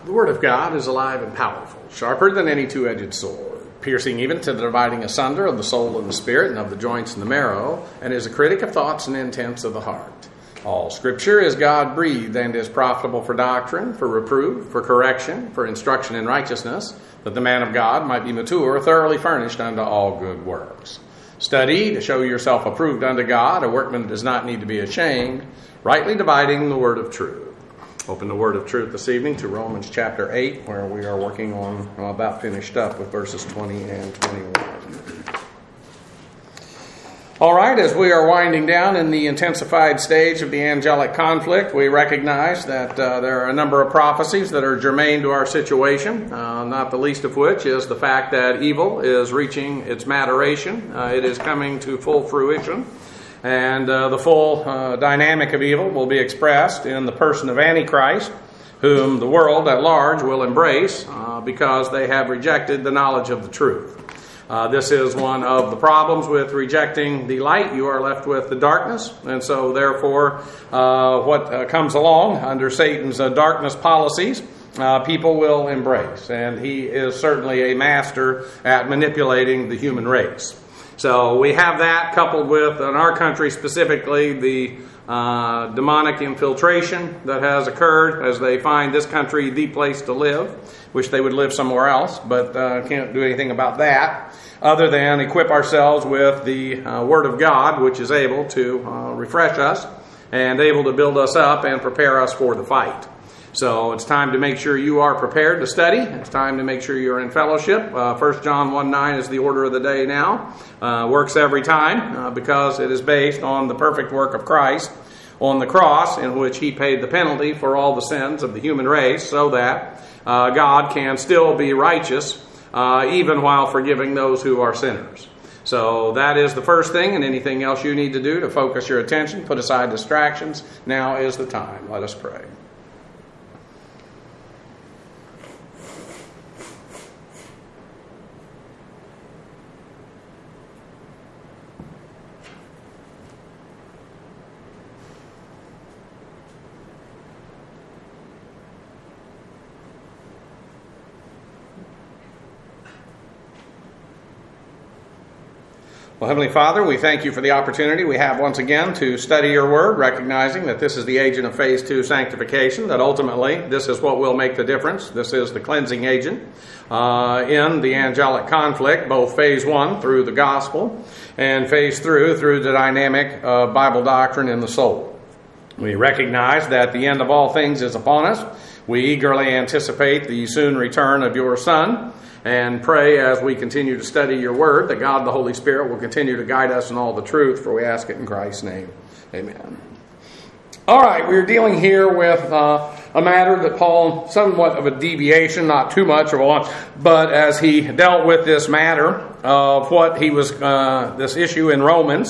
The Word of God is alive and powerful, sharper than any two-edged sword, piercing even to the dividing asunder of the soul and the spirit and of the joints and the marrow, and is a critic of thoughts and intents of the heart. All Scripture is God-breathed and is profitable for doctrine, for reproof, for correction, for instruction in righteousness, that the man of God might be mature, thoroughly furnished unto all good works. Study to show yourself approved unto God, a workman that does not need to be ashamed, rightly dividing the word of truth. Open the word of truth this evening to Romans chapter 8, where we are working on, about finished up with verses 20 and 21. All right, as we are winding down in the intensified stage of the angelic conflict, we recognize that there are a number of prophecies that are germane to our situation, not the least of which is the fact that evil is reaching its maturation. It is coming to full fruition. And the full dynamic of evil will be expressed in the person of Antichrist, whom the world at large will embrace because they have rejected the knowledge of the truth. This is one of the problems with rejecting the light. You are left with the darkness. And so, therefore, what comes along under Satan's darkness policies, people will embrace. And he is certainly a master at manipulating the human race. So we have that coupled with, in our country specifically, the demonic infiltration that has occurred as they find this country the place to live. Wish they would live somewhere else, but can't do anything about that other than equip ourselves with the Word of God, which is able to refresh us and able to build us up and prepare us for the fight. So it's time to make sure you are prepared to study. It's time to make sure you're in fellowship. 1 John 1:9 is the order of the day now. Works every time because it is based on the perfect work of Christ on the cross, in which he paid the penalty for all the sins of the human race so that God can still be righteous even while forgiving those who are sinners. So that is the first thing, and anything else you need to do to focus your attention, put aside distractions. Now is the time. Let us pray. Well, Heavenly Father, we thank you for the opportunity we have once again to study your word, recognizing that this is the agent of phase 2 sanctification, that ultimately this is what will make the difference. This is the cleansing agent in the angelic conflict, both phase 1 through the gospel and phase 3 through the dynamic Bible doctrine in the soul. We recognize that the end of all things is upon us. We eagerly anticipate the soon return of your Son, and pray as we continue to study your word that God the Holy Spirit will continue to guide us in all the truth, for we ask it in Christ's name. Amen. All right, we're dealing here with a matter that Paul, somewhat of a deviation, not too much of one, but as he dealt with this matter of what he was, this issue in Romans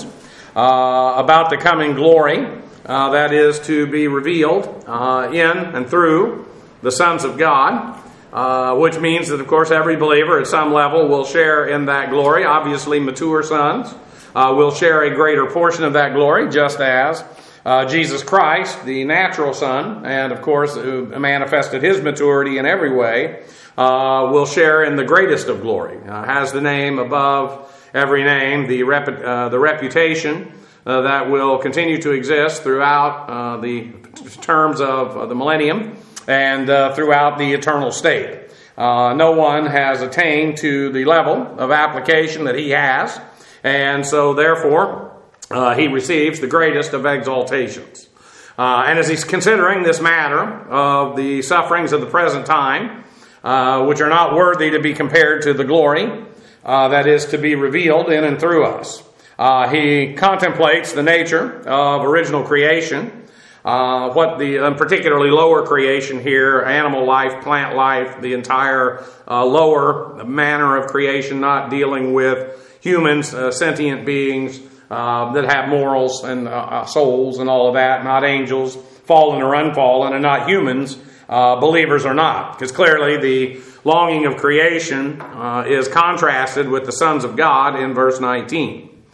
about the coming glory that is to be revealed in and through the sons of God. Which means that, of course, every believer at some level will share in that glory. Obviously, mature sons will share a greater portion of that glory, just as Jesus Christ, the natural Son, and, of course, who manifested his maturity in every way, will share in the greatest of glory. Has the name above every name, the reputation that will continue to exist throughout the terms of the millennium, and throughout the eternal state. No one has attained to the level of application that he has, and so therefore he receives the greatest of exaltations. And as he's considering this matter of the sufferings of the present time, which are not worthy to be compared to the glory that is to be revealed in and through us, he contemplates the nature of original creation, what the particularly lower creation here, animal life, plant life, the entire lower manner of creation, not dealing with humans, sentient beings that have morals and souls and all of that, not angels, fallen or unfallen, and not humans, believers or not. Because clearly the longing of creation is contrasted with the sons of God in verse 19.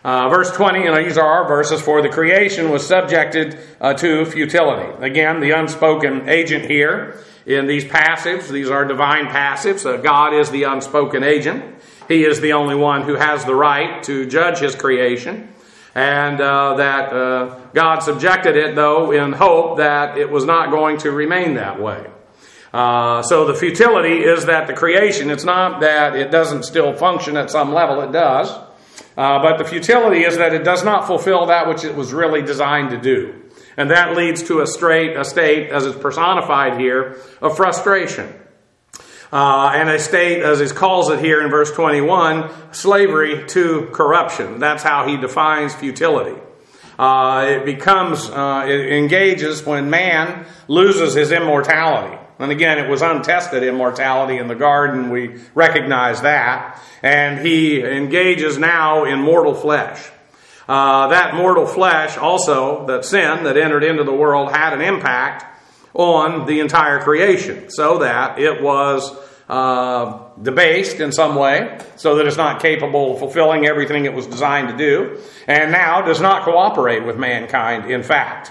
Verse 20, and these are our verses, for the creation was subjected to futility. Again, the unspoken agent here in these passives, these are divine passives. God is the unspoken agent. He is the only one who has the right to judge his creation. And that God subjected it, though, in hope that it was not going to remain that way. So the futility is that the creation, it's not that it doesn't still function at some level, it does. But the futility is that it does not fulfill that which it was really designed to do. And that leads to a state, as it's personified here, of frustration. And a state, as he calls it here in verse 21, slavery to corruption. That's how he defines futility. It engages when man loses his immortality. And again, it was untested immortality in the garden. We recognize that. And he engages now in mortal flesh. That mortal flesh also, that sin that entered into the world, had an impact on the entire creation, so that it was debased in some way, so that it's not capable of fulfilling everything it was designed to do, and now does not cooperate with mankind, in fact.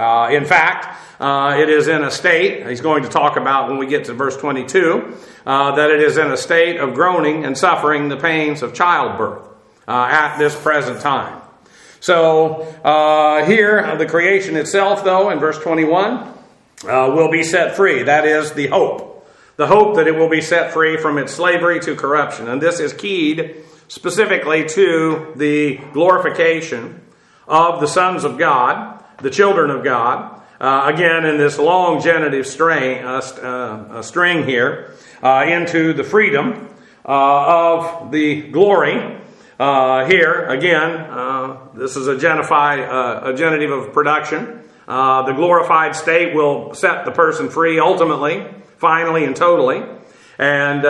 It is in a state, he's going to talk about when we get to verse 22, that it is in a state of groaning and suffering the pains of childbirth at this present time. So here, the creation itself, though, in verse 21, will be set free. That is the hope. The hope that it will be set free from its slavery to corruption. And this is keyed specifically to the glorification of the sons of God, the children of God. Again, in this long genitive string here, into the freedom of the glory. Here, again, this is a genitive of production. The glorified state will set the person free ultimately, finally and totally. And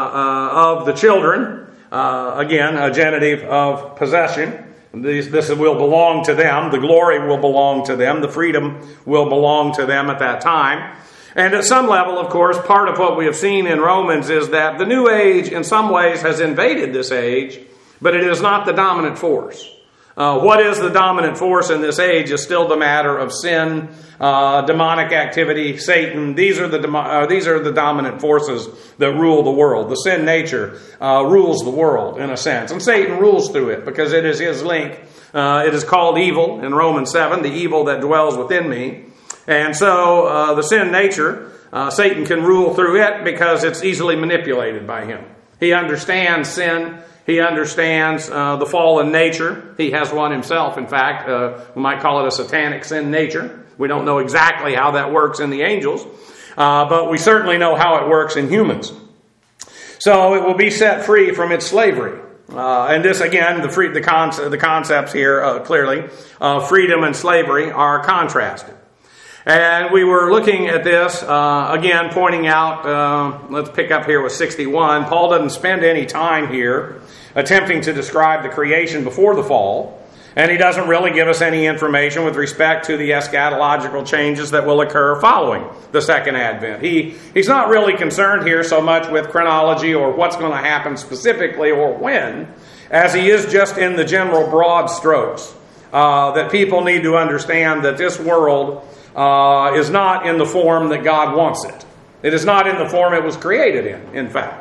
of the children, again, a genitive of possession. This will belong to them. The glory will belong to them. The freedom will belong to them at that time. And at some level, of course, part of what we have seen in Romans is that the New Age in some ways has invaded this age, but it is not the dominant force. What is the dominant force in this age is still the matter of sin, demonic activity, Satan. These are the dominant forces that rule the world. The sin nature rules the world in a sense, and Satan rules through it because it is his link. It is called evil in Romans 7, the evil that dwells within me. And so the sin nature, Satan can rule through it because it's easily manipulated by him. He understands sin. He understands the fallen nature. He has one himself, in fact. We might call it a satanic sin nature. We don't know exactly how that works in the angels, but we certainly know how it works in humans. So it will be set free from its slavery. And this, again, the concepts here clearly, freedom and slavery are contrasted. And we were looking at this, again, pointing out, let's pick up here with 61. Paul doesn't spend any time here attempting to describe the creation before the fall, and he doesn't really give us any information with respect to the eschatological changes that will occur following the second advent. He's not really concerned here so much with chronology or what's going to happen specifically or when, as he is just in the general broad strokes, that people need to understand that this world is not in the form that God wants it. It is not in the form it was created in fact.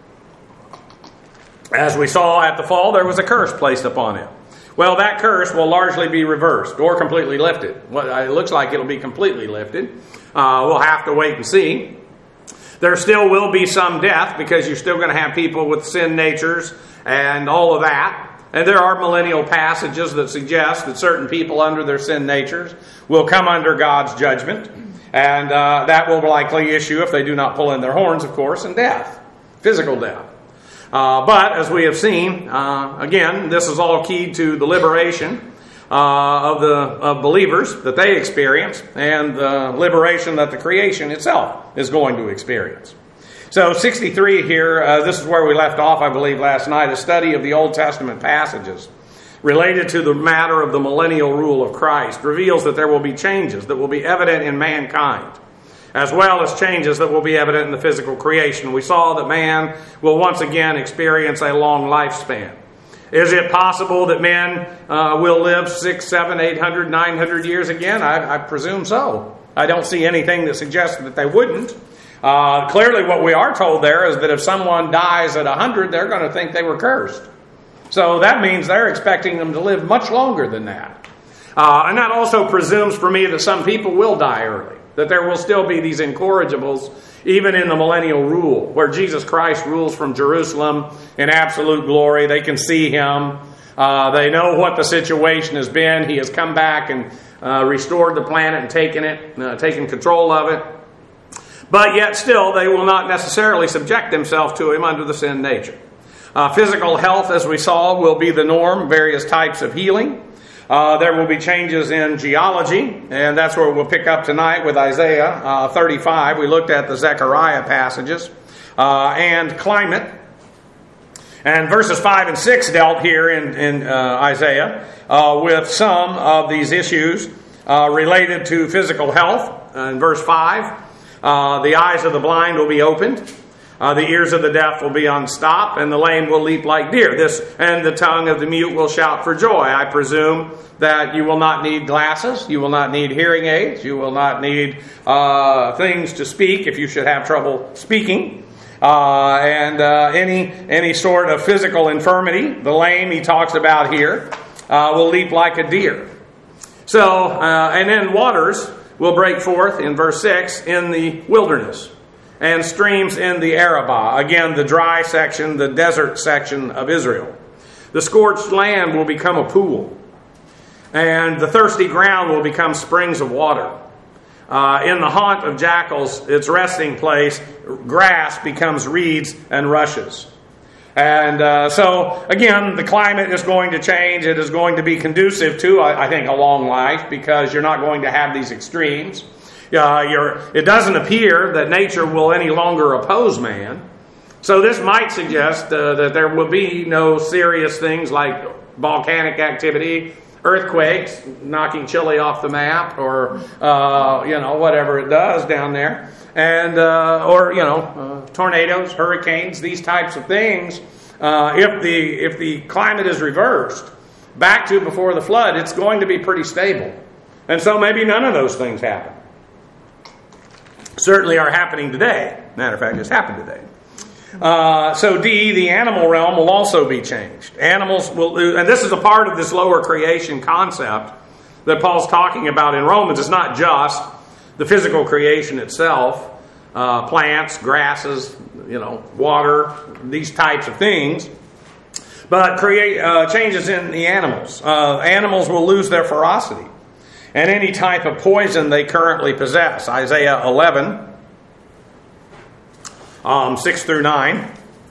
As we saw at the fall, there was a curse placed upon it. Well, that curse will largely be reversed or completely lifted. Well, it looks like it'll be completely lifted. We'll have to wait and see. There still will be some death because you're still going to have people with sin natures and all of that. And there are millennial passages that suggest that certain people under their sin natures will come under God's judgment. And that will likely issue, if they do not pull in their horns, of course, in death, physical death. But as we have seen, again, this is all key to the liberation of believers that they experience and the liberation that the creation itself is going to experience. So 63 here, this is where we left off, I believe, last night, a study of the Old Testament passages related to the matter of the millennial rule of Christ, reveals that there will be changes that will be evident in mankind, as well as changes that will be evident in the physical creation. We saw that man will once again experience a long lifespan. Is it possible that men will live 600, 700, 800, 900 years again? I presume so. I don't see anything that suggests that they wouldn't. Clearly what we are told there is that if someone dies at 100, they're going to think they were cursed. So that means they're expecting them to live much longer than that. And that also presumes for me that some people will die early, that there will still be these incorrigibles even in the millennial rule, where Jesus Christ rules from Jerusalem in absolute glory. They can see Him. They know what the situation has been. He has come back and restored the planet and taken control of it. But yet still, they will not necessarily subject themselves to Him under the sin nature. Physical health, as we saw, will be the norm, various types of healing. There will be changes in geology, and that's where we'll pick up tonight with Isaiah 35. We looked at the Zechariah passages, and climate. And verses 5 and 6 dealt here in Isaiah with some of these issues related to physical health. In verse 5, the eyes of the blind will be opened. The ears of the deaf will be unstopped, and the lame will leap like deer. And the tongue of the mute will shout for joy. I presume that you will not need glasses. You will not need hearing aids. You will not need things to speak if you should have trouble speaking. And any sort of physical infirmity, the lame he talks about here, will leap like a deer. So, and then waters will break forth in verse 6 in the wilderness, and streams in the Arabah. Again, the dry section, the desert section of Israel. The scorched land will become a pool, and the thirsty ground will become springs of water. In the haunt of jackals, its resting place, grass becomes reeds and rushes. And so, again, the climate is going to change. It is going to be conducive to, I think, a long life, because you're not going to have these extremes. It doesn't appear that nature will any longer oppose man. So this might suggest that there will be no serious things like volcanic activity, earthquakes, knocking Chile off the map, or whatever it does down there, and tornadoes, hurricanes, these types of things. If the climate is reversed back to before the flood, it's going to be pretty stable, and so maybe none of those things happen. Certainly are happening today. Matter of fact, it's happened today. So D, the animal realm will also be changed. Animals will, and this is a part of this lower creation concept that Paul's talking about in Romans. It's not just the physical creation itself, plants, grasses, water, these types of things, but changes in the animals. Animals will lose their ferocity and any type of poison they currently possess. Isaiah 11, 6 through 9.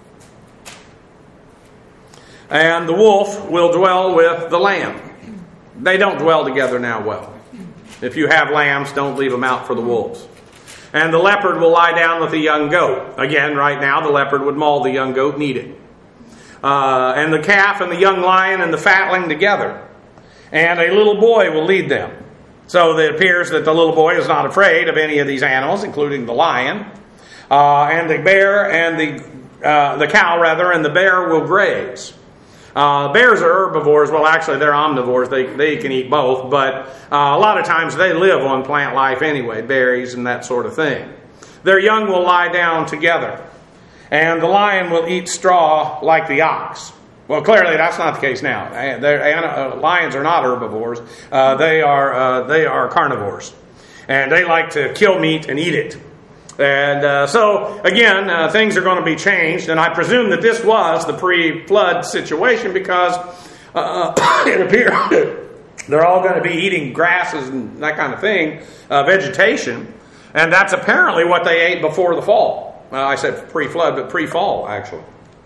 And the wolf will dwell with the lamb. They don't dwell together now well. If you have lambs, don't leave them out for the wolves. And the leopard will lie down with the young goat. Again, right now, the leopard would maul the young goat and eat it. And the calf and the young lion and the fatling together. And a little boy will lead them. So it appears that the little boy is not afraid of any of these animals, including the lion. And the bear and the cow, and the bear will graze. Bears are herbivores. Well, actually, they're omnivores. They can eat both. But a lot of times they live on plant life anyway, berries and that sort of thing. Their young will lie down together. And the lion will eat straw like the ox. Well, clearly that's not the case now. Lions are not herbivores. They are carnivores. And they like to kill meat and eat it. And so, again, things are going to be changed. And I presume that this was the pre-flood situation, because it appears they're all going to be eating grasses and that kind of thing, vegetation. And that's apparently what they ate before the fall. I said pre-flood, but pre-fall, actually.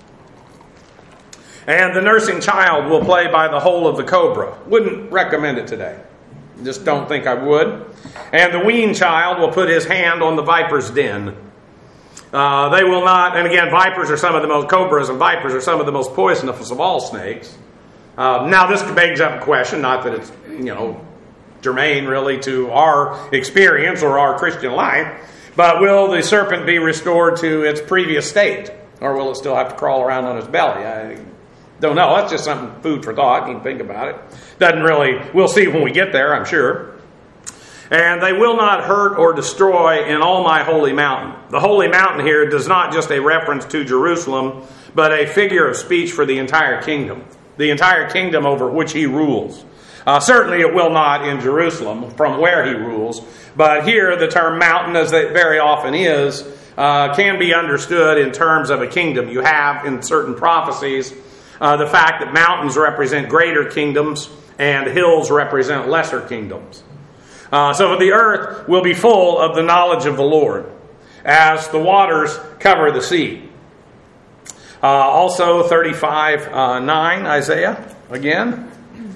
And the nursing child will play by the hole of the cobra. Wouldn't recommend it today. Just don't think I would. And the weaned child will put his hand on the viper's den. They will not, and again, cobras and vipers are some of the most poisonous of all snakes. Now this begs up a question, not that it's, germane really to our experience or our Christian life, but will the serpent be restored to its previous state? Or will it still have to crawl around on its belly? Don't know. That's just something, food for thought. You can think about it. Doesn't really, we'll see when we get there, I'm sure. And they will not hurt or destroy in all my holy mountain. The holy mountain here does not just a reference to Jerusalem, but a figure of speech for the entire kingdom. The entire kingdom over which he rules. Certainly it will not in Jerusalem, from where he rules. But here the term mountain, as it very often is, can be understood in terms of a kingdom. You have in certain prophecies the fact that mountains represent greater kingdoms and hills represent lesser kingdoms. So the earth will be full of the knowledge of the Lord as the waters cover the sea. Also 35:9, Isaiah, again.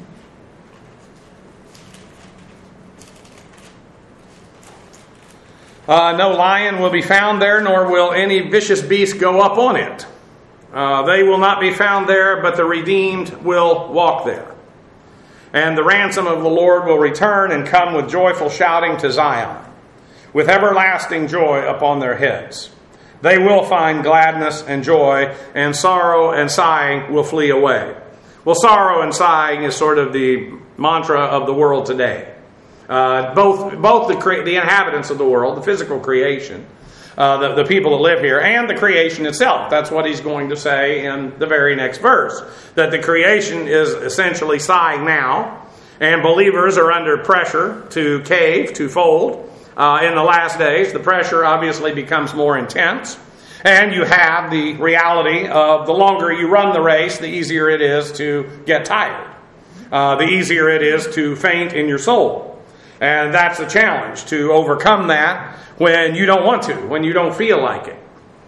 No lion will be found there, nor will any vicious beast go up on it. They will not be found there, but the redeemed will walk there. And the ransom of the Lord will return and come with joyful shouting to Zion, with everlasting joy upon their heads. They will find gladness and joy, and sorrow and sighing will flee away. Well, sorrow and sighing is sort of the mantra of the world today. Both the inhabitants of the world, the physical creation, the people that live here, and the creation itself. That's what he's going to say in the very next verse. That the creation is essentially sighing now, and believers are under pressure to cave, to fold. In the last days, the pressure obviously becomes more intense. And you have the reality of the longer you run the race, the easier it is to get tired. The easier it is to faint in your soul. And that's the challenge, to overcome that when you don't want to, when you don't feel like it.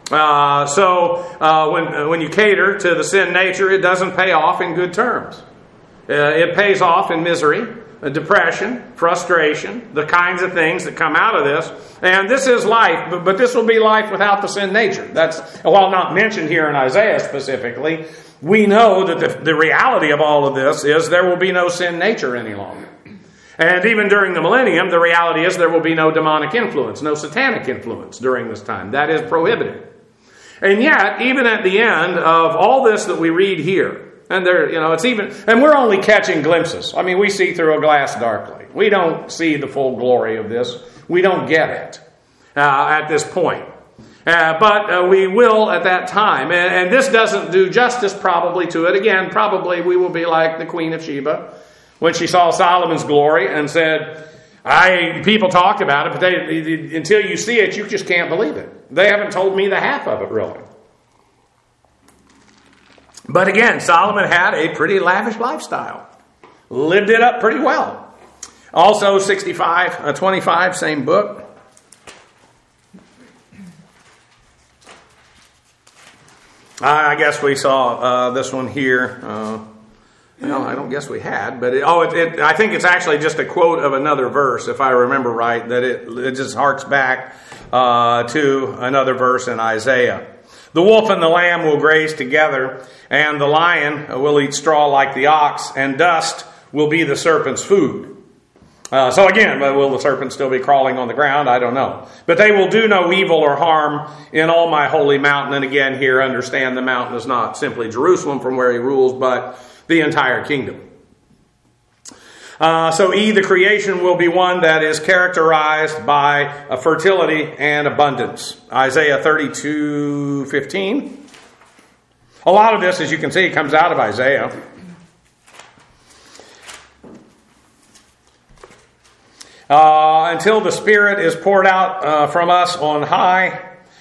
When you cater to the sin nature, it doesn't pay off in good terms. It pays off in misery, depression, frustration, the kinds of things that come out of this. And this is life, but this will be life without the sin nature. That's, while not mentioned here in Isaiah specifically, we know that the reality of all of this is there will be no sin nature any longer. And even during the millennium, the reality is there will be no demonic influence, no satanic influence during this time. That is prohibited. And yet, even at the end of all this that we read here, and there, and we're only catching glimpses. I mean, we see through a glass darkly. We don't see the full glory of this. We don't get it at this point. But we will at that time. And this doesn't do justice probably to it. Again, probably we will be like the Queen of Sheba when she saw Solomon's glory and said, people talk about it, but until you see it, you just can't believe it. They haven't told me the half of it, really. But again, Solomon had a pretty lavish lifestyle. Lived it up pretty well. Also, 25, same book. I guess we saw this one here. I don't guess we had, but I think it's actually just a quote of another verse, if I remember right, that it just harks back to another verse in Isaiah. The wolf and the lamb will graze together, and the lion will eat straw like the ox, and dust will be the serpent's food. So again, will the serpent still be crawling on the ground? I don't know. But they will do no evil or harm in all my holy mountain. And again, here, understand the mountain is not simply Jerusalem from where he rules, but the entire kingdom. The creation will be one that is characterized by a fertility and abundance. Isaiah 32:15. A lot of this, as you can see, comes out of Isaiah. Until the Spirit is poured out from us on high,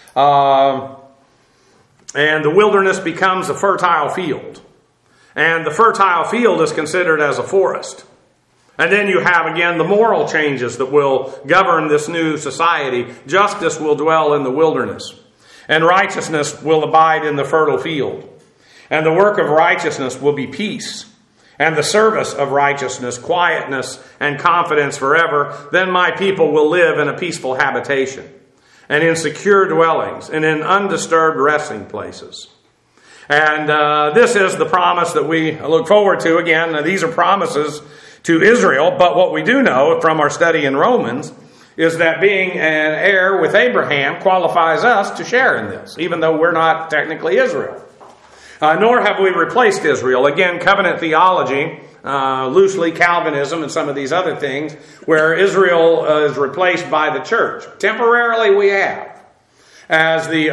and the wilderness becomes a fertile field. And the fertile field is considered as a forest. And then you have, again, the moral changes that will govern this new society. Justice will dwell in the wilderness, and righteousness will abide in the fertile field. And the work of righteousness will be peace, and the service of righteousness, quietness, and confidence forever. Then my people will live in a peaceful habitation, and in secure dwellings, and in undisturbed resting places. And this is the promise that we look forward to. Again, these are promises to Israel, but what we do know from our study in Romans is that being an heir with Abraham qualifies us to share in this, even though we're not technically Israel. Nor have we replaced Israel. Again, covenant theology, loosely Calvinism and some of these other things, where Israel is replaced by the church. Temporarily we have, as the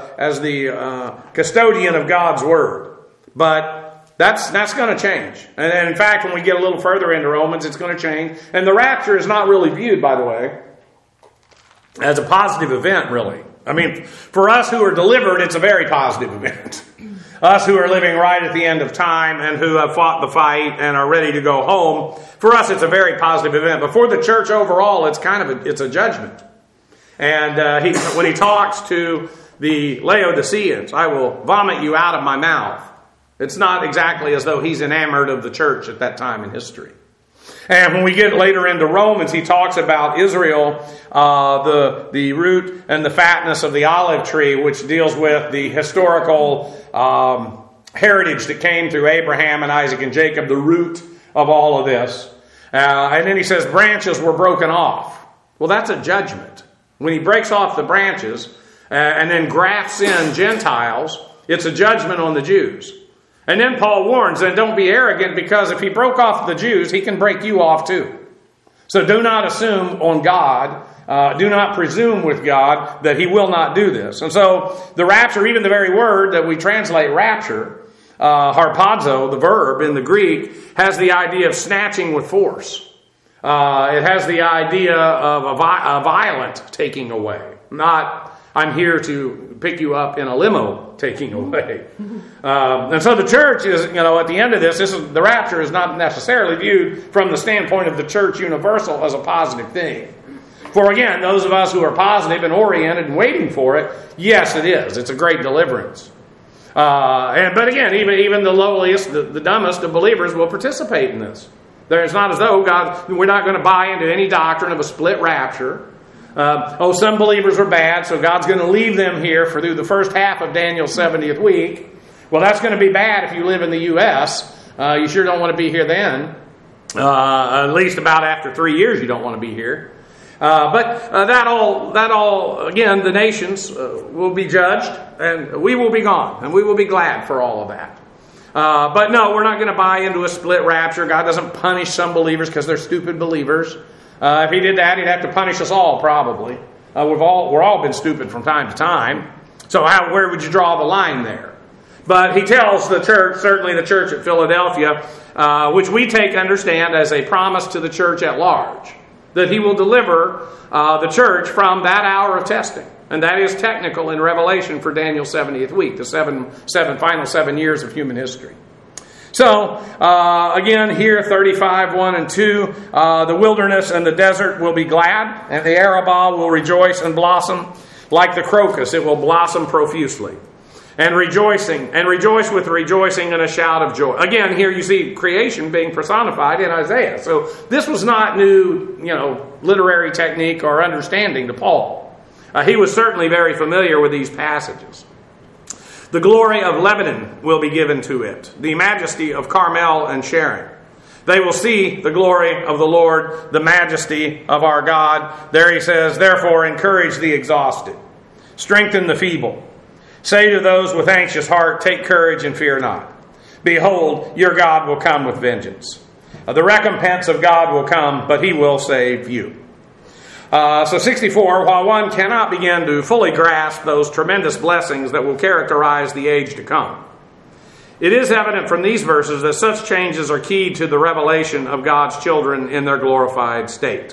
custodian of God's word. But that's going to change. And in fact, when we get a little further into Romans, it's going to change. And the rapture is not really viewed, by the way, as a positive event, really. I mean, for us who are delivered, it's a very positive event. Us who are living right at the end of time and who have fought the fight and are ready to go home, for us it's a very positive event. But for the church overall, it's it's a judgment. And when he talks to the Laodiceans, I will vomit you out of my mouth. It's not exactly as though he's enamored of the church at that time in history. And when we get later into Romans, he talks about Israel, the root and the fatness of the olive tree, which deals with the historical heritage that came through Abraham and Isaac and Jacob, the root of all of this. And then he says branches were broken off. Well, that's a judgment. When he breaks off the branches and then grafts in Gentiles, it's a judgment on the Jews. And then Paul warns, and don't be arrogant, because if he broke off the Jews, he can break you off too. So do not assume on God, do not presume with God that he will not do this. And so the rapture, even the very word that we translate rapture, harpazo, the verb in the Greek, has the idea of snatching with force. It has the idea of a violent taking away, not I'm here to pick you up in a limo taking away. And so the church is, at the end of this, the rapture is not necessarily viewed from the standpoint of the church universal as a positive thing. For again, those of us who are positive and oriented and waiting for it, yes, it is. It's a great deliverance. But again, even the lowliest, the dumbest of believers will participate in this. It's not as though we're not going to buy into any doctrine of a split rapture. Some believers are bad, so God's going to leave them here through the first half of Daniel's 70th week. Well, that's going to be bad if you live in the U.S. You sure don't want to be here then. At least about after 3 years you don't want to be here. But that all, again, the nations will be judged, and we will be gone, and we will be glad for all of that. But no, we're not going to buy into a split rapture. God doesn't punish some believers because they're stupid believers. If he did that, he'd have to punish us all, probably. We're all been stupid from time to time. So where would you draw the line there? But he tells the church, certainly the church at Philadelphia, which we understand as a promise to the church at large, that he will deliver the church from that hour of testing. And that is technical in Revelation for Daniel's 70th week, the final 7 years of human history. So, again, here, 35, 1 and 2, the wilderness and the desert will be glad, and the Arabah will rejoice and blossom. Like the crocus, it will blossom profusely. And rejoice with rejoicing and a shout of joy. Again, here you see creation being personified in Isaiah. So this was not new, literary technique or understanding to Paul. He was certainly very familiar with these passages. The glory of Lebanon will be given to it, the majesty of Carmel and Sharon. They will see the glory of the Lord, the majesty of our God. There he says, therefore encourage the exhausted, strengthen the feeble. Say to those with anxious heart, take courage and fear not. Behold, your God will come with vengeance. The recompense of God will come, but he will save you. So 64, while one cannot begin to fully grasp those tremendous blessings that will characterize the age to come, it is evident from these verses that such changes are key to the revelation of God's children in their glorified state.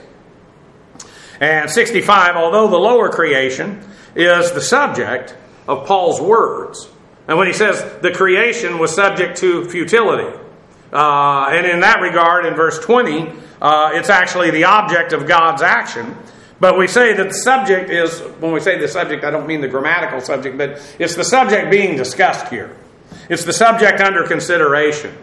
And 65, although the lower creation is the subject of Paul's words, and when he says the creation was subject to futility, and in that regard, in verse 20, it's actually the object of God's action. But we say that the subject is, when we say the subject, I don't mean the grammatical subject, but it's the subject being discussed here. It's the subject under consideration.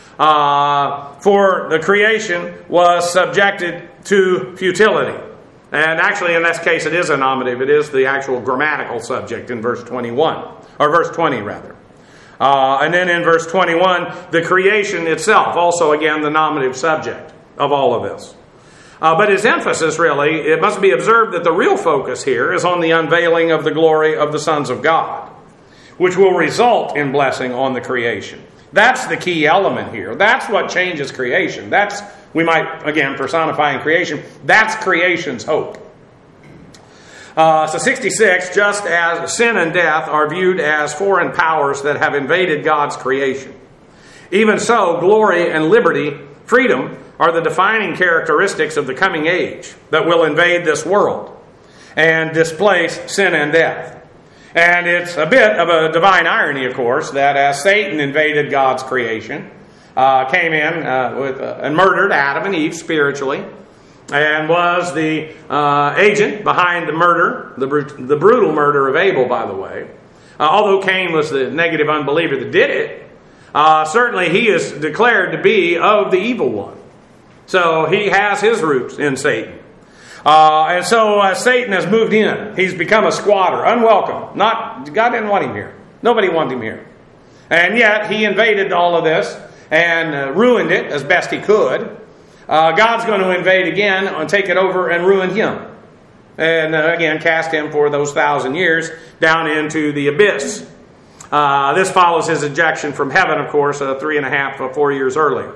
For the creation was subjected to futility. And actually, in this case, it is a nominative. It is the actual grammatical subject in verse 21, or verse 20, rather. And then in verse 21, the creation itself, also again the nominative subject of all of this. But his emphasis, really, it must be observed that the real focus here is on the unveiling of the glory of the sons of God, which will result in blessing on the creation. That's the key element here. That's what changes creation. That's, we might, again, personifying creation, that's creation's hope. So 66, just as sin and death are viewed as foreign powers that have invaded God's creation, even so, glory and liberty, freedom, are the defining characteristics of the coming age that will invade this world and displace sin and death. And it's a bit of a divine irony, of course, that as Satan invaded God's creation, came in and murdered Adam and Eve spiritually, and was the agent behind the murder, the brutal murder of Abel, by the way. Although Cain was the negative unbeliever that did it, certainly he is declared to be of the evil one. So he has his roots in Satan. And so Satan has moved in. He's become a squatter, unwelcome. God didn't want him here. Nobody wanted him here. And yet he invaded all of this and ruined it as best he could. God's going to invade again and take it over and ruin him. And again, cast him for those 1,000 years down into the abyss. This follows his ejection from heaven, of course, 3.5 or 4 years earlier.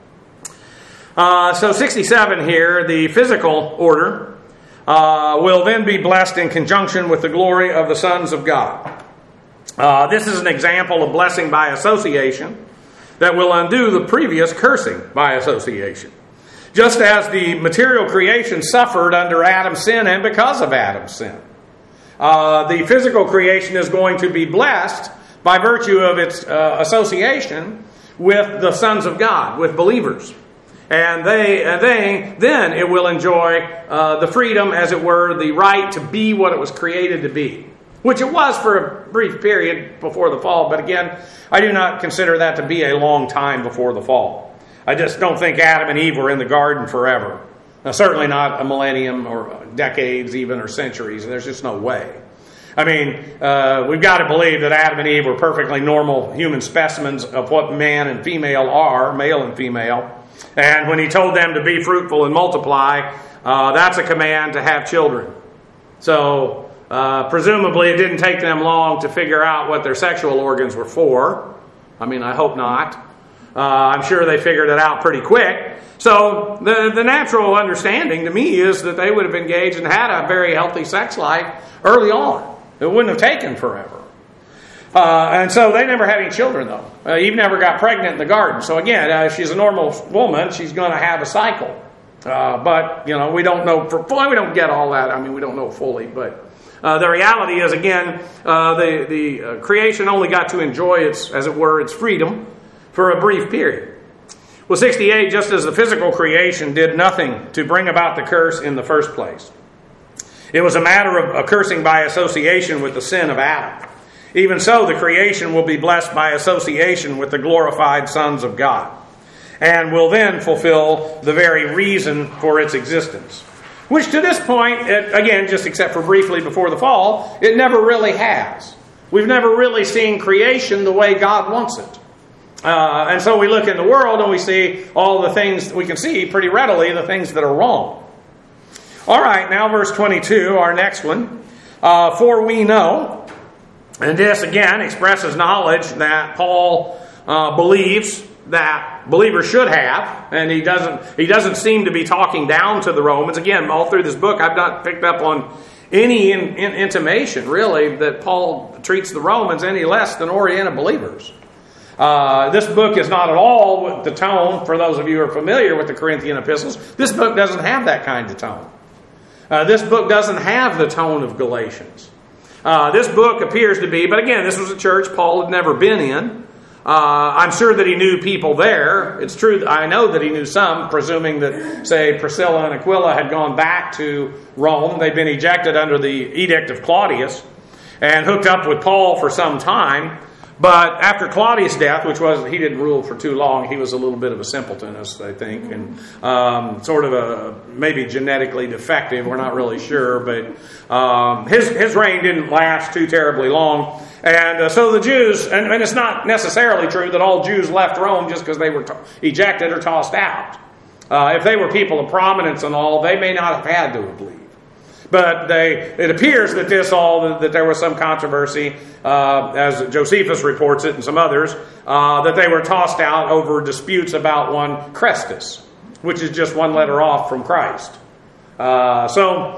So 67 here, the physical order will then be blessed in conjunction with the glory of the sons of God. This is an example of blessing by association that will undo the previous cursing by association. Just as the material creation suffered under Adam's sin and because of Adam's sin, the physical creation is going to be blessed by virtue of its association with the sons of God, with believers. And then it will enjoy the freedom, as it were, the right to be what it was created to be. Which it was for a brief period before the fall. But again, I do not consider that to be a long time before the fall. I just don't think Adam and Eve were in the garden forever. Now, certainly not a millennium or decades even or centuries. There's just no way. I mean, we've got to believe that Adam and Eve were perfectly normal human specimens of what man and female are, male and female. And when he told them to be fruitful and multiply, that's a command to have children. So, presumably it didn't take them long to figure out what their sexual organs were for. I mean, I hope not. I'm sure they figured it out pretty quick. So, the natural understanding to me is that they would have engaged and had a very healthy sex life early on. It wouldn't have taken forever. And so they never had any children, though. Eve never got pregnant in the garden. So again, if she's a normal woman, she's going to have a cycle. But, you know, we don't know, we don't get all that. I mean, we don't know fully. But the reality is, again, the creation only got to enjoy its, as it were, its freedom for a brief period. Well, 68, just as the physical creation did nothing to bring about the curse in the first place. It was a matter of cursing by association with the sin of Adam. Even so, the creation will be blessed by association with the glorified sons of God, and will then fulfill the very reason for its existence. Which to this point, again, just except for briefly before the fall, it never really has. We've never really seen creation the way God wants it. And so we look in the world and we see all the things, we can see pretty readily the things that are wrong. All right, now verse 22, our next one. For we know... And this, again, expresses knowledge that Paul believes that believers should have. And he doesn't seem to be talking down to the Romans. Again, all through this book, I've not picked up on any intimation, really, that Paul treats the Romans any less than oriented believers. This book is not at all with the tone, for those of you who are familiar with the Corinthian epistles, this book doesn't have that kind of tone. This book doesn't have the tone of Galatians. This book appears to be, but again, this was a church Paul had never been in. I'm sure that he knew people there. It's true, I know that he knew some, presuming that, say, Priscilla and Aquila had gone back to Rome. They'd been ejected under the edict of Claudius and hooked up with Paul for some time. But after Claudius' death, which was, he didn't rule for too long, he was a little bit of a simpleton, I think, and sort of a maybe genetically defective, we're not really sure, but his reign didn't last too terribly long. And so the Jews, and it's not necessarily true that all Jews left Rome just because they were ejected or tossed out. If they were people of prominence and all, they may not have had to have believed. But it appears that that there was some controversy, as Josephus reports it and some others, that they were tossed out over disputes about one Chrestus, which is just one letter off from Christ. If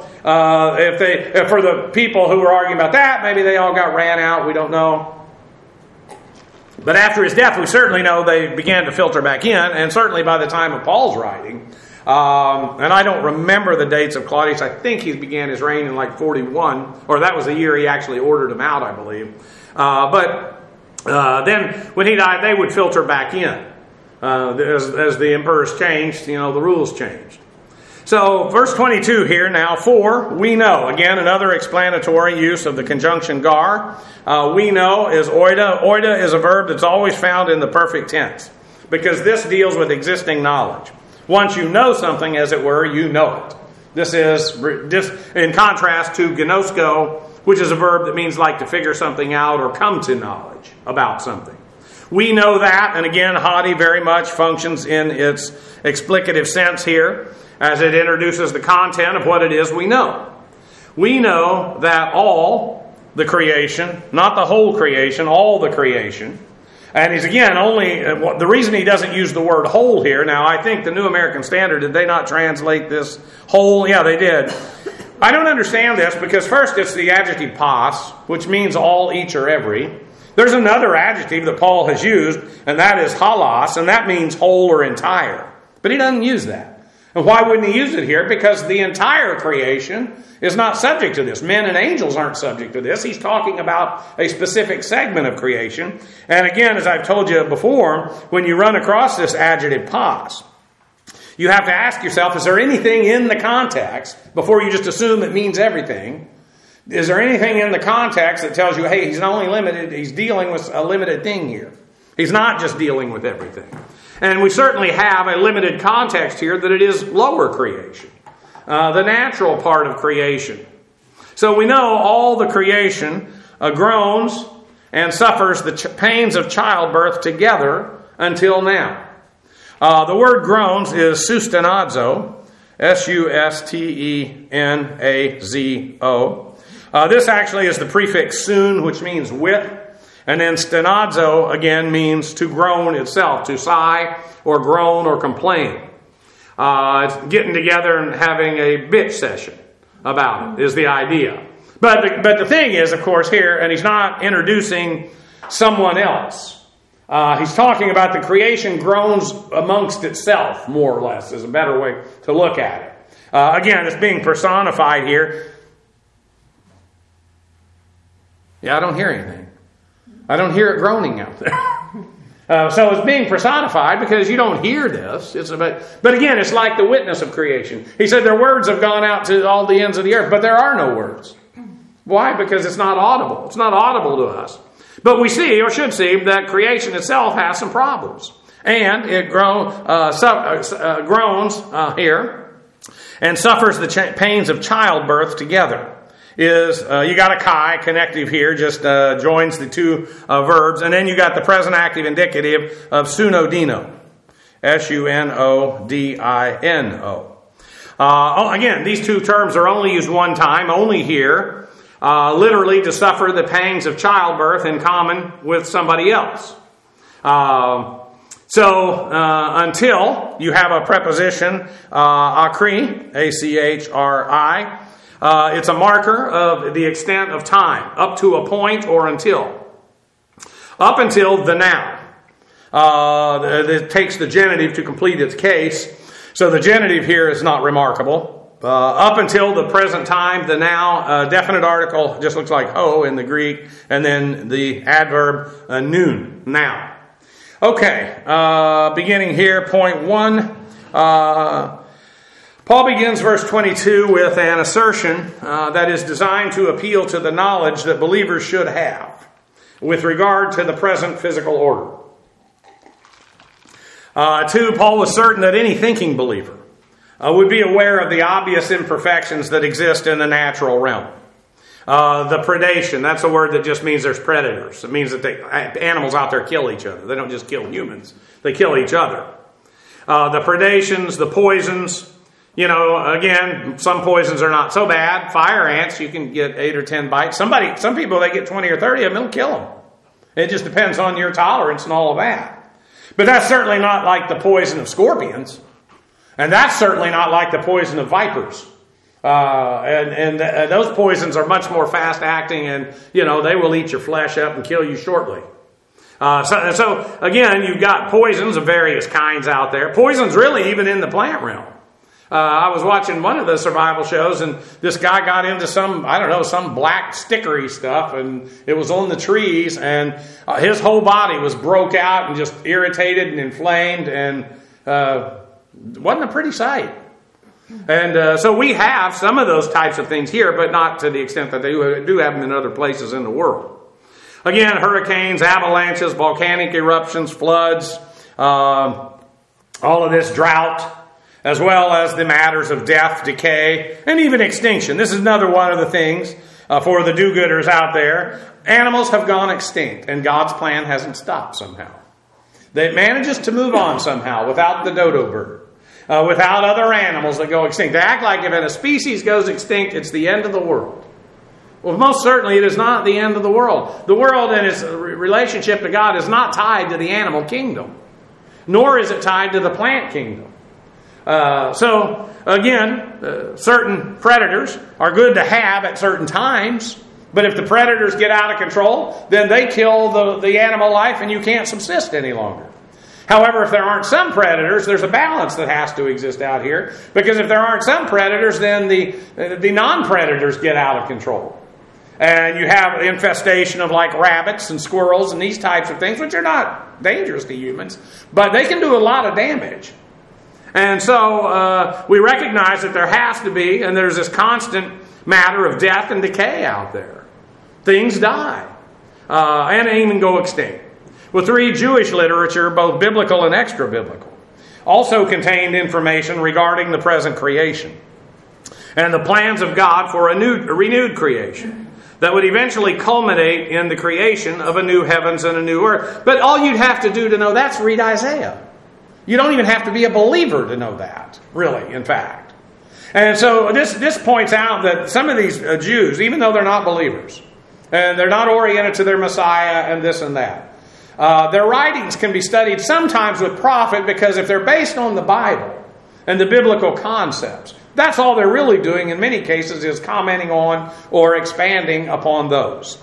for the people who were arguing about that, maybe they all got ran out, we don't know. But after his death, we certainly know they began to filter back in, and certainly by the time of Paul's writing, and I don't remember the dates of Claudius. I think he began his reign in like 41, or that was the year he actually ordered them out, I believe. Then when he died, they would filter back in. As the emperors changed, the rules changed. So, verse 22 here now, for we know. Again, another explanatory use of the conjunction gar. We know is oida. Oida is a verb that's always found in the perfect tense, because this deals with existing knowledge. Once you know something, as it were, you know it. This is in contrast to gnosko, which is a verb that means like to figure something out or come to knowledge about something. We know that, and again, haughty very much functions in its explicative sense here, as it introduces the content of what it is we know. We know that all the creation, not the whole creation, all the creation, and he's again only, the reason he doesn't use the word whole here, now I think the New American Standard, did they not translate this whole? Yeah, they did. I don't understand this because first it's the adjective pas, which means all, each, or every. There's another adjective that Paul has used, and that is halos, and that means whole or entire. But he doesn't use that. And why wouldn't he use it here? Because the entire creation is not subject to this. Men and angels aren't subject to this. He's talking about a specific segment of creation. And again, as I've told you before, when you run across this adjective pas, you have to ask yourself, is there anything in the context, before you just assume it means everything, is there anything in the context that tells you, hey, he's not only limited, he's dealing with a limited thing here. He's not just dealing with everything. And we certainly have a limited context here that it is lower creation, the natural part of creation. So we know all the creation groans and suffers the pains of childbirth together until now. The word groans is sustenazo, sustenazo. This actually is the prefix soon, which means with. And then stenazo, again, means to groan itself, to sigh or groan or complain. It's getting together and having a bitch session about it is the idea. But the thing is, of course, here, and he's not introducing someone else. He's talking about the creation groans amongst itself, more or less, is a better way to look at it. Again, it's being personified here. Yeah, I don't hear anything. I don't hear it groaning out there. So it's being personified because you don't hear this. But again, it's like the witness of creation. He said their words have gone out to all the ends of the earth, but there are no words. Why? Because it's not audible. It's not audible to us. But we see, or should see, that creation itself has some problems. And it groans here and suffers the pains of childbirth together. You got a chi connective here, just joins the two verbs, and then you got the present active indicative of sunodino, sunodino. Again, these two terms are only used one time, only here, literally to suffer the pangs of childbirth in common with somebody else. Until you have a preposition, akri, A-C-H-R-I, it's a marker of the extent of time, up to a point or until. Up until the now. It takes the genitive to complete its case. So the genitive here is not remarkable. Up until the present time, the now, definite article just looks like ho in the Greek, and then the adverb noon, now. Okay, beginning here, point 1. Paul begins verse 22 with an assertion that is designed to appeal to the knowledge that believers should have with regard to the present physical order. 2, Paul was certain that any thinking believer would be aware of the obvious imperfections that exist in the natural realm. The predation, that's a word that just means there's predators. It means that animals out there kill each other. They don't just kill humans. They kill each other. The predations, the poisons, Again, some poisons are not so bad. Fire ants, you can get 8 or 10 bites. Some people, they get 20 or 30 of them, it'll kill them. It just depends on your tolerance and all of that. But that's certainly not like the poison of scorpions. And that's certainly not like the poison of vipers. And those poisons are much more fast acting, and, they will eat your flesh up and kill you shortly. So again, you've got poisons of various kinds out there. Poisons really even in the plant realm. I was watching one of the survival shows, and this guy got into some black stickery stuff, and it was on the trees, and his whole body was broke out and just irritated and inflamed, and wasn't a pretty sight. And so we have some of those types of things here, but not to the extent that they do have them in other places in the world. Again, hurricanes, avalanches, volcanic eruptions, floods, all of this drought, as well as the matters of death, decay, and even extinction. This is another one of the things for the do-gooders out there. Animals have gone extinct, and God's plan hasn't stopped somehow. It manages to move on somehow without the dodo bird, without other animals that go extinct. They act like if a species goes extinct, it's the end of the world. Well, most certainly it is not the end of the world. The world and its relationship to God is not tied to the animal kingdom, nor is it tied to the plant kingdom. So, again, certain predators are good to have at certain times, but if the predators get out of control, then they kill the animal life and you can't subsist any longer. However, if there aren't some predators, there's a balance that has to exist out here, because if there aren't some predators, then the non-predators get out of control. And you have infestation of like rabbits and squirrels and these types of things, which are not dangerous to humans, but they can do a lot of damage. And so we recognize that there has to be, and there's this constant matter of death and decay out there. Things die and even go extinct. Well, 3 Jewish literature, both biblical and extra-biblical, also contained information regarding the present creation and the plans of God for a renewed creation that would eventually culminate in the creation of a new heavens and a new earth. But all you'd have to do to know that's read Isaiah. You don't even have to be a believer to know that, really, in fact. And so this points out that some of these Jews, even though they're not believers, and they're not oriented to their Messiah and this and that, their writings can be studied sometimes with profit, because if they're based on the Bible and the biblical concepts, that's all they're really doing in many cases is commenting on or expanding upon those.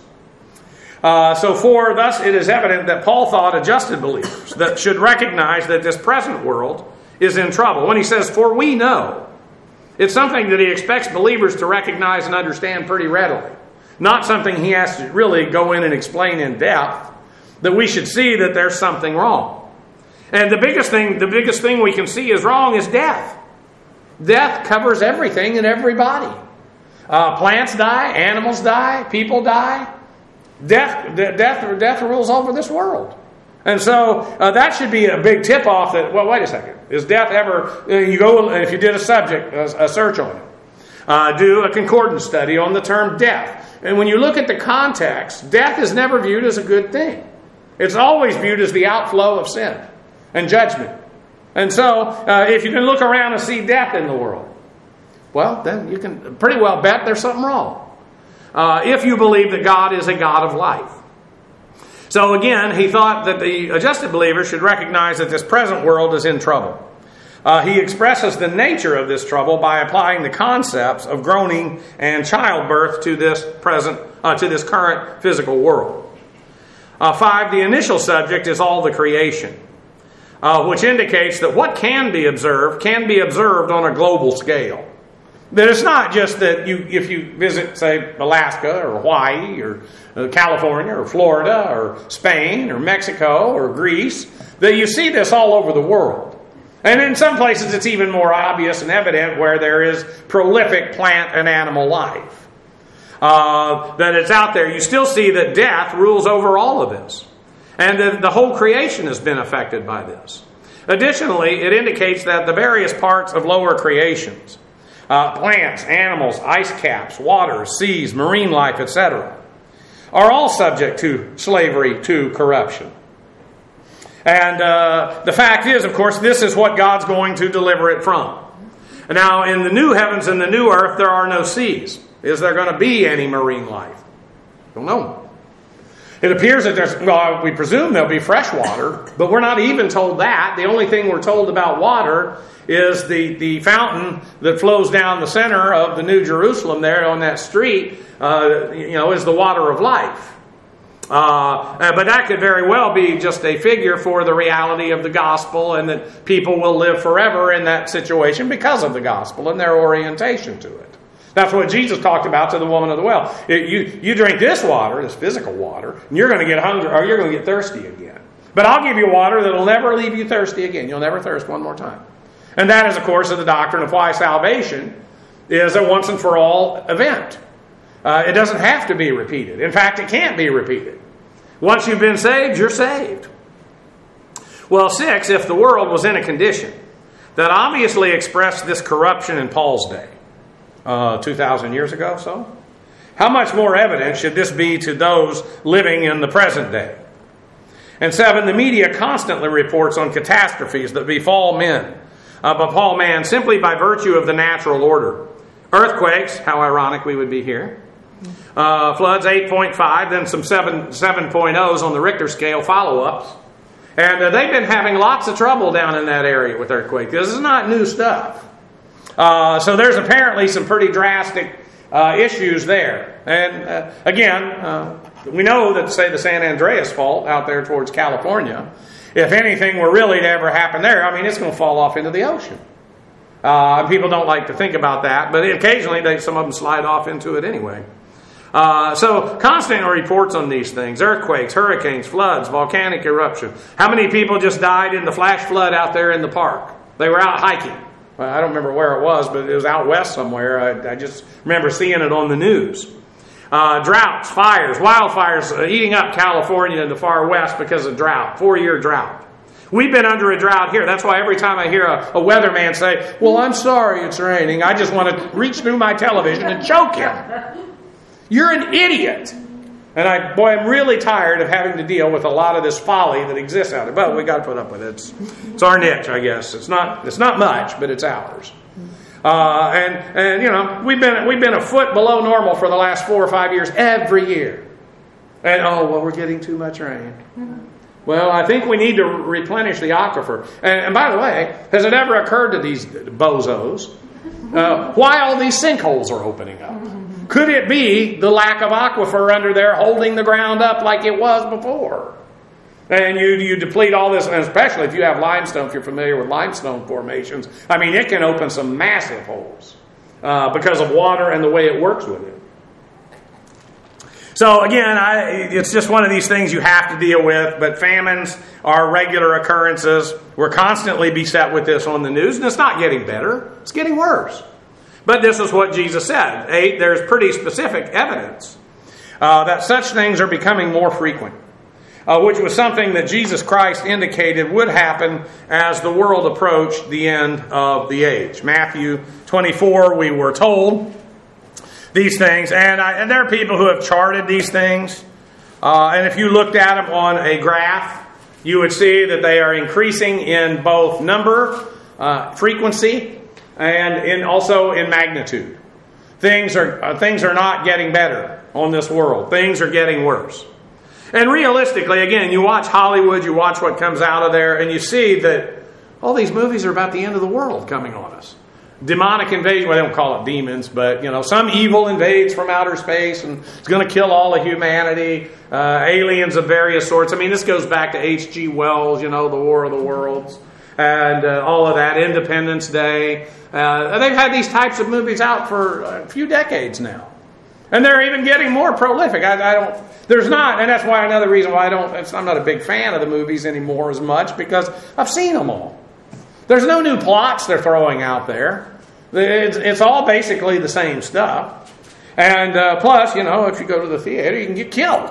Thus it is evident that Paul thought adjusted believers that should recognize that this present world is in trouble. When he says, "for we know," it's something that he expects believers to recognize and understand pretty readily. Not something he has to really go in and explain in depth, that we should see that there's something wrong. And the biggest thing we can see is wrong is death. Death covers everything and everybody. Plants die, animals die, people die. Death rules over this world. And so that should be a big tip-off that, well, wait a second. Is death ever, you go, if you did a search on it, do a concordance study on the term death. And when you look at the context, death is never viewed as a good thing. It's always viewed as the outflow of sin and judgment. And so if you can look around and see death in the world, well, then you can pretty well bet there's something wrong. If you believe that God is a God of life. So again, he thought that the adjusted believer should recognize that this present world is in trouble. He expresses the nature of this trouble by applying the concepts of groaning and childbirth to this current physical world. 5, the initial subject is all the creation, which indicates that what can be observed on a global scale. That it's not just that if you visit, say, Alaska or Hawaii or California or Florida or Spain or Mexico or Greece, that you see this all over the world. And in some places it's even more obvious and evident where there is prolific plant and animal life. That it's out there. You still see that death rules over all of this. And that the whole creation has been affected by this. Additionally, it indicates that the various parts of lower creations, plants, animals, ice caps, waters, seas, marine life, etc., are all subject to slavery to corruption. And the fact is, of course, this is what God's going to deliver it from. Now, in the new heavens and the new earth, there are no seas. Is there going to be any marine life? Don't know. It appears that we presume there'll be fresh water, but we're not even told that. The only thing we're told about water is the fountain that flows down the center of the New Jerusalem there on that street, is the water of life. But that could very well be just a figure for the reality of the gospel, and that people will live forever in that situation because of the gospel and their orientation to it. That's what Jesus talked about to the woman of the well. You drink this water, this physical water, and you're going to get hungry, or you're going to get thirsty again. But I'll give you water that will never leave you thirsty again. You'll never thirst one more time. And that is, of course, the doctrine of why salvation is a once and for all event. It doesn't have to be repeated. In fact, it can't be repeated. Once you've been saved, you're saved. Well, 6, if the world was in a condition that obviously expressed this corruption in Paul's day, 2,000 years ago, so how much more evident should this be to those living in the present day? And 7, the media constantly reports on catastrophes that befall man simply by virtue of the natural order. Earthquakes, how ironic we would be here. Floods 8.5, then some 7.0s on the Richter scale follow-ups. And they've been having lots of trouble down in that area with earthquakes. This is not new stuff. So there's apparently some pretty drastic issues there. And again, we know that, say, the San Andreas Fault out there towards California, if anything were really to ever happen there, I mean, it's going to fall off into the ocean. People don't like to think about that, but occasionally some of them slide off into it anyway. So constant reports on these things: earthquakes, hurricanes, floods, volcanic eruption. How many people just died in the flash flood out there in the park? They were out hiking. Well, I don't remember where it was, but it was out west somewhere. I just remember seeing it on the news. Droughts, fires, wildfires eating up California in the far west because of drought, 4-year drought. We've been under a drought here. That's why every time I hear a weatherman say, "Well, I'm sorry it's raining," I just want to reach through my television and choke him. You're an idiot. And I'm really tired of having to deal with a lot of this folly that exists out there. But we got to put up with it. It's our niche, I guess. It's not much, but it's ours. And we've been a foot below normal for the last 4 or 5 years every year. And we're getting too much rain. Well, I think we need to replenish the aquifer. And by the way, has it ever occurred to these bozos why all these sinkholes are opening up? Could it be the lack of aquifer under there holding the ground up like it was before? And you deplete all this, and especially if you have limestone, if you're familiar with limestone formations, I mean, it can open some massive holes because of water and the way it works with it. So again, it's just one of these things you have to deal with, but famines are regular occurrences. We're constantly beset with this on the news, and it's not getting better. It's getting worse. But this is what Jesus said. 8, there's pretty specific evidence that such things are becoming more frequent, which was something that Jesus Christ indicated would happen as the world approached the end of the age. Matthew 24, we were told these things, and there are people who have charted these things, and if you looked at them on a graph, you would see that they are increasing in both number, frequency, and also in magnitude. Things are not getting better on this world. Things are getting worse. And realistically, again, you watch Hollywood, you watch what comes out of there, and you see that all these movies are about the end of the world coming on us. Demonic invasion, well, they don't call it demons, but some evil invades from outer space and it's going to kill all of humanity. Aliens of various sorts. I mean, this goes back to H.G. Wells, the War of the Worlds, and all of that. Independence Day. They've had these types of movies out for a few decades now, and they're even getting more prolific. There's not, and that's why another reason why I'm not a big fan of the movies anymore as much, because I've seen them all. There's no new plots they're throwing out there. It's all basically the same stuff. And plus, if you go to the theater, you can get killed.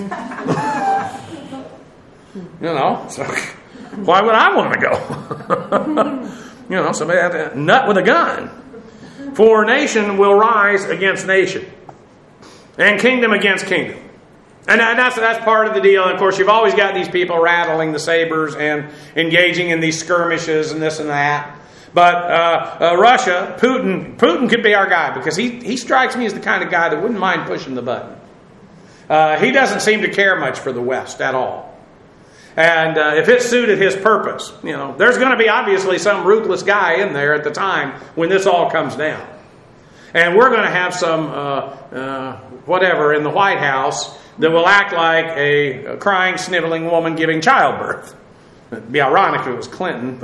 So why would I want to go? Somebody had a nut with a gun. For nation will rise against nation, and kingdom against kingdom. And that's part of the deal. And of course, you've always got these people rattling the sabers and engaging in these skirmishes and this and that. But Russia, Putin could be our guy because he strikes me as the kind of guy that wouldn't mind pushing the button. He doesn't seem to care much for the West at all. And if it suited his purpose, there's going to be obviously some ruthless guy in there at the time when this all comes down. And we're going to have some whatever in the White House that will act like a crying, sniveling woman giving childbirth. It'd be ironic if it was Clinton,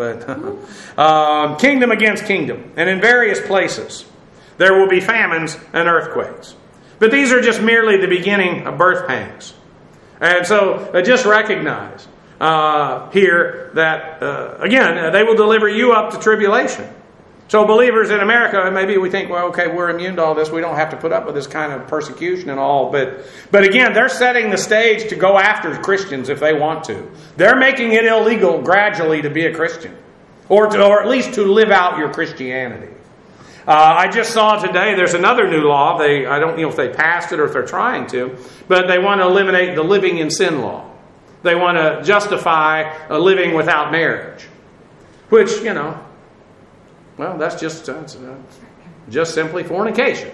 but kingdom against kingdom. And in various places, there will be famines and earthquakes. But these are just merely the beginning of birth pangs. And so just recognize here that, again, they will deliver you up to tribulation. So believers in America, maybe we think, well, okay, we're immune to all this. We don't have to put up with this kind of persecution and all. But again, they're setting the stage to go after Christians if they want to. They're making it illegal gradually to be a Christian. Or at least to live out your Christianity. I just saw today there's another new law. I don't know if they passed it or if they're trying to. But they want to eliminate the living in sin law. They want to justify a living without marriage. Which, well, that's just simply fornication.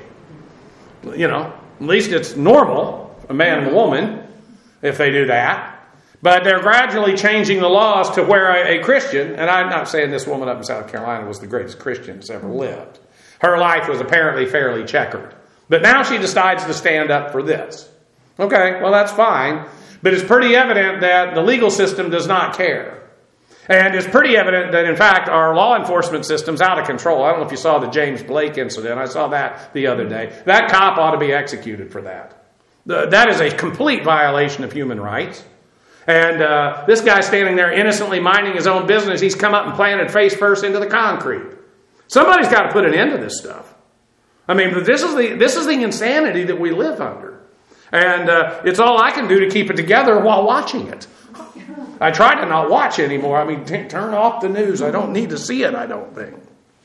At least it's normal, a man and a woman, if they do that. But they're gradually changing the laws to where a Christian, and I'm not saying this woman up in South Carolina was the greatest Christian that's ever lived. Her life was apparently fairly checkered. But now she decides to stand up for this. Okay, well, that's fine. But it's pretty evident that the legal system does not care. And it's pretty evident that, in fact, our law enforcement system's out of control. I don't know if you saw the James Blake incident. I saw that the other day. That cop ought to be executed for that. That is a complete violation of human rights. And this guy standing there innocently minding his own business, he's come up and planted face first into the concrete. Somebody's got to put an end to this stuff. I mean, this is the insanity that we live under. And it's all I can do to keep it together while watching it. I try to not watch anymore. I mean, turn off the news. I don't need to see it, I don't think.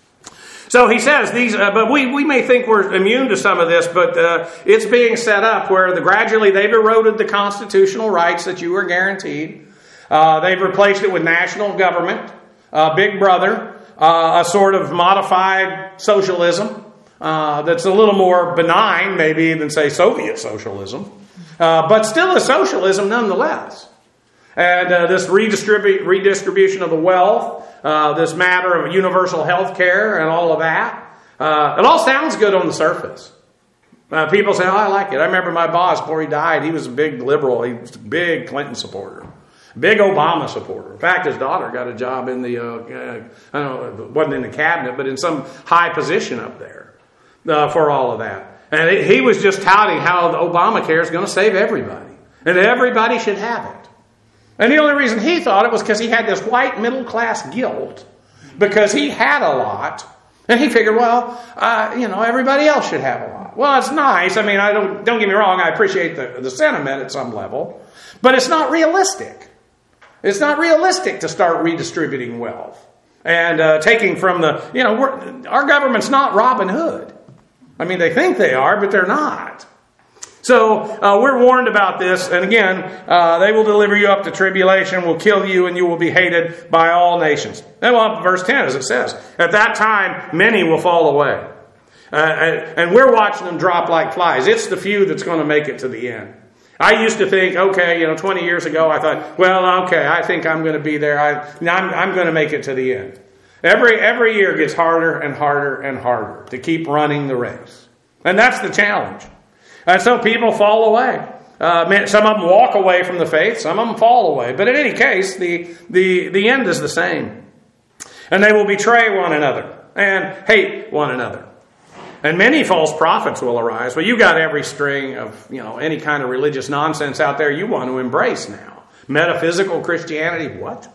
So he says, but we may think we're immune to some of this, but it's being set up where gradually they've eroded the constitutional rights that you were guaranteed. They've replaced it with national government, Big Brother, a sort of modified socialism that's a little more benign, maybe, than, say, Soviet socialism, but still a socialism nonetheless. And this redistribution of the wealth, this matter of universal health care and all of that, it all sounds good on the surface. People say, oh, I like it. I remember my boss, before he died, he was a big liberal. He was a big Clinton supporter, big Obama supporter. In fact, his daughter got a job in the, I don't know, it wasn't in the cabinet, but in some high position up there for all of that. And he was just touting how the Obamacare is going to save everybody. And everybody should have it. And the only reason he thought it was because he had this white middle-class guilt because he had a lot. And he figured, well, everybody else should have a lot. Well, it's nice. I mean, don't get me wrong. I appreciate the sentiment at some level. But it's not realistic. It's not realistic to start redistributing wealth. And taking from our government's not Robin Hood. I mean, they think they are, but they're not. So we're warned about this, and again, they will deliver you up to tribulation, will kill you, and you will be hated by all nations. And verse 10, as it says, at that time, many will fall away. And we're watching them drop like flies. It's the few that's going to make it to the end. I used to think, 20 years ago, I thought, well, okay, I think I'm going to be there. I'm going to make it to the end. Every year gets harder and harder and harder to keep running the race. And that's the challenge. And so people fall away. Some of them walk away from the faith. Some of them fall away. But in any case, the end is the same. And they will betray one another and hate one another. And many false prophets will arise. Well, you got every string of any kind of religious nonsense out there you want to embrace now. Metaphysical Christianity, what?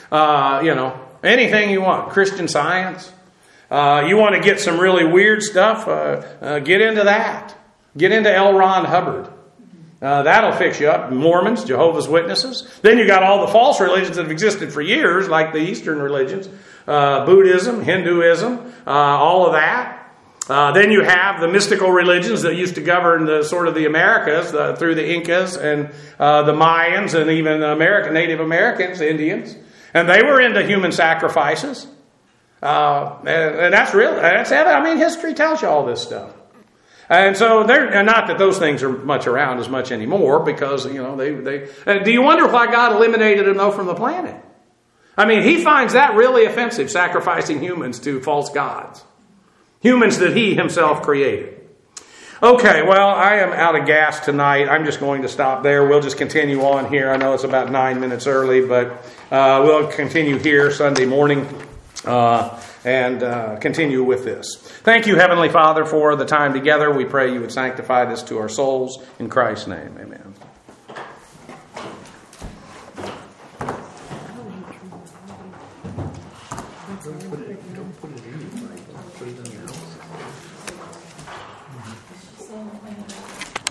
Anything you want. Christian Science. You want to get some really weird stuff? Get into that. Get into L. Ron Hubbard. That'll fix you up. Mormons, Jehovah's Witnesses. Then you got all the false religions that have existed for years, like the Eastern religions. Buddhism, Hinduism, all of that. Then you have the mystical religions that used to govern the Americas through the Incas and the Mayans and even Native Americans, Indians. And they were into human sacrifices. And that's real. That's, I mean, history tells you all this stuff. And so not that those things are much around as much anymore, because, you know, do you wonder why God eliminated them, though, from the planet? I mean, he finds that really offensive, sacrificing humans to false gods. Humans that he himself created. Okay, well, I am out of gas tonight. I'm just going to stop there. We'll just continue on here. I know it's about 9 minutes early, but we'll continue here Sunday morning and continue with this. Thank you, Heavenly Father, for the time together. We pray you would sanctify this to our souls. In Christ's name, amen.